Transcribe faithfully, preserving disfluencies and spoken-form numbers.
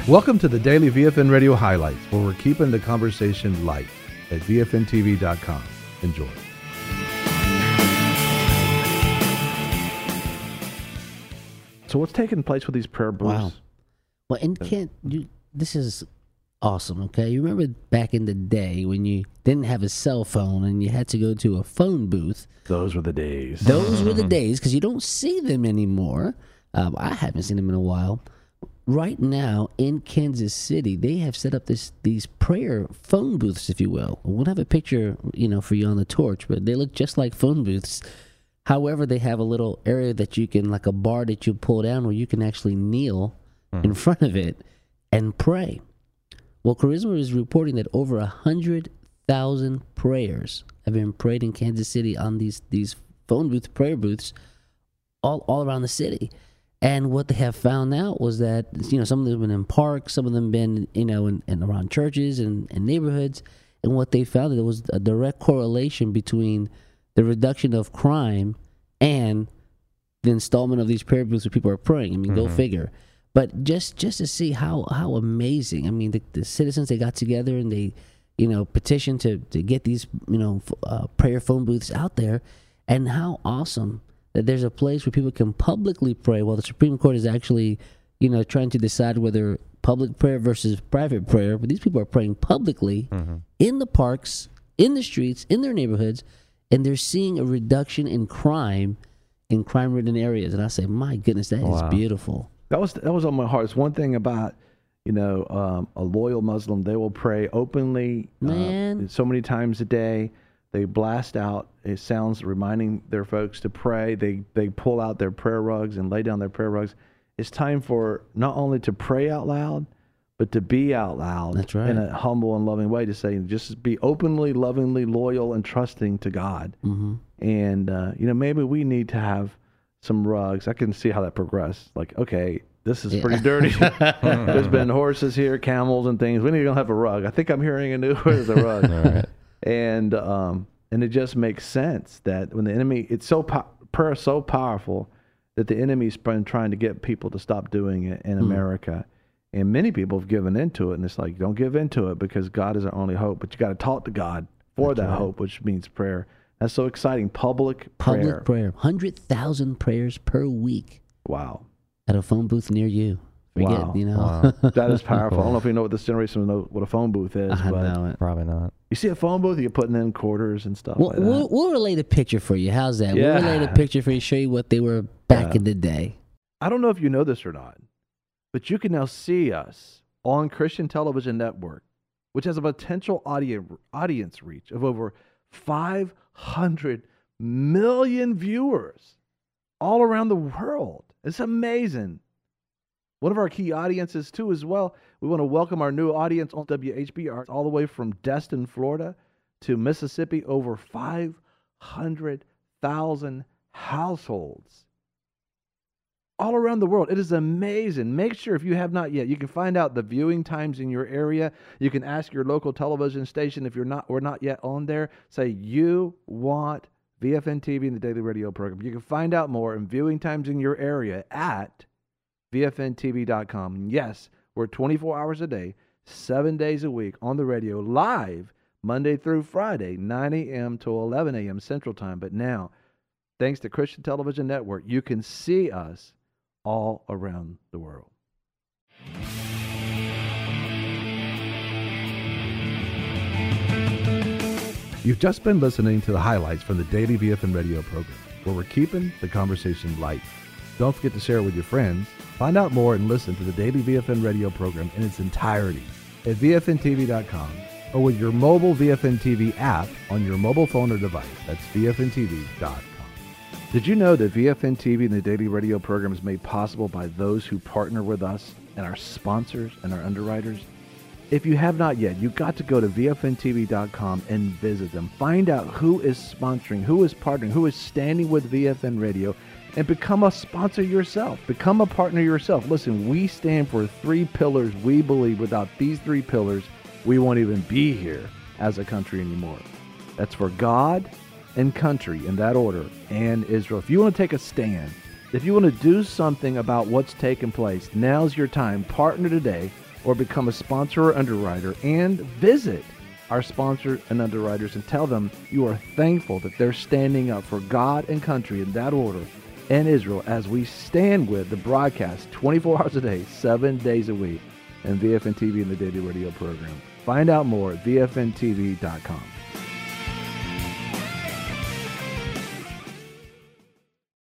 Welcome to the Daily V F N Radio Highlights, where we're keeping the conversation light at V F N T V dot com. Enjoy. So what's taking place with these prayer booths? Wow. Well, and Kent, you, this is awesome, okay? You remember back in the day when you didn't have a cell phone and you had to go to a phone booth? Those were the days. Those were the days, because you don't see them anymore. Um, I haven't seen them in a while. Right now in Kansas City, they have set up this these prayer phone booths, if you will. We'll have a picture, you know, for you on the torch, but they look just like phone booths. However, they have a little area that you can, like a bar that you pull down, where you can actually kneel mm. in front of it and pray. Well, Charisma is reporting that over a hundred thousand prayers have been prayed in Kansas City on these these phone booth prayer booths all all around the city. And what they have found out was that, you know, some of them have been in parks, some of them been, you know, in, in around churches and, and neighborhoods. And what they found, that there was a direct correlation between the reduction of crime and the installment of these prayer booths where people are praying. I mean, mm-hmm. go figure. But just just to see how, how amazing. I mean, the, the citizens, they got together and they, you know, petitioned to, to get these, you know, uh, prayer phone booths out there. And how awesome that there's a place where people can publicly pray while the Supreme Court is actually, you know, trying to decide whether public prayer versus private prayer. But these people are praying publicly mm-hmm. in the parks, in the streets, in their neighborhoods, and they're seeing a reduction in crime in crime-ridden areas. And I say, my goodness, that wow. is beautiful. That was that was on my heart. It's one thing about, you know, um, a loyal Muslim. They will pray openly, man, uh, so many times a day. They blast out it sounds reminding their folks to pray. They they pull out their prayer rugs and lay down their prayer rugs. It's time for not only to pray out loud, but to be out loud. That's right. In a humble and loving way, to say, just be openly, lovingly, loyal, and trusting to God. Mm-hmm. And, uh, you know, maybe we need to have some rugs. I can see how that progressed. Like, okay, this is yeah. pretty dirty. There's been horses here, camels, and things. We need to have a rug. I think I'm hearing a new word as a rug. All right. And um, and it just makes sense that when the enemy, it's so po- prayer is so powerful that the enemy's been trying to get people to stop doing it in mm. America. And many people have given into it, and it's like, don't give into it, because God is our only hope. But you got to talk to God for That's that right. hope, which means prayer. That's so exciting. Public, Public prayer. Public prayer. one hundred thousand prayers per week. Wow. At a phone booth near you. Forget, wow. you know. Wow. That is powerful. I don't know if you know what this generation knows what a phone booth is. I but know it. Probably not. You see a phone booth, you're putting in quarters and stuff we'll, like that. We'll, we'll relate a picture for you. How's that? Yeah. We'll relate a picture for you, show you what they were back yeah. in the day. I don't know if you know this or not, but you can now see us on Christian Television Network, which has a potential audience audience reach of over five hundred million viewers all around the world. It's amazing. One of our key audiences, too, as well, we want to welcome our new audience on W H B R all the way from Destin, Florida to Mississippi, over five hundred thousand households all around the world. It is amazing. Make sure, if you have not yet, you can find out the viewing times in your area. You can ask your local television station if you're not we're not yet on there. Say you want V F N T V and the Daily Radio program. You can find out more and viewing times in your area at V F N T V dot com. Yes, we're twenty-four hours a day, seven days a week on the radio, live Monday through Friday, nine a.m. to eleven a.m. Central Time. But now, thanks to Christian Television Network, you can see us all around the world. You've just been listening to the highlights from the Daily V F N Radio program, where we're keeping the conversation light. Don't forget to share it with your friends. Find out more and listen to the Daily V F N Radio program in its entirety at V F N T V dot com or with your mobile V F N T V app on your mobile phone or device. That's V F N T V dot com. Did you know that V F N T V and the Daily Radio program is made possible by those who partner with us and our sponsors and our underwriters? If you have not yet, you've got to go to V F N T V dot com and visit them. Find out who is sponsoring, who is partnering, who is standing with V F N Radio, and become a sponsor yourself. Become a partner yourself. Listen, we stand for three pillars. We believe without these three pillars, we won't even be here as a country anymore. That's for God and country, in that order, and Israel. If you want to take a stand, if you want to do something about what's taking place, now's your time. Partner today or become a sponsor or underwriter, and visit our sponsors and underwriters and tell them you are thankful that they're standing up for God and country in that order and Israel as we stand with the broadcast twenty-four hours a day, seven days a week, and V F N T V and the Daily Radio program. Find out more at V F N T V dot com.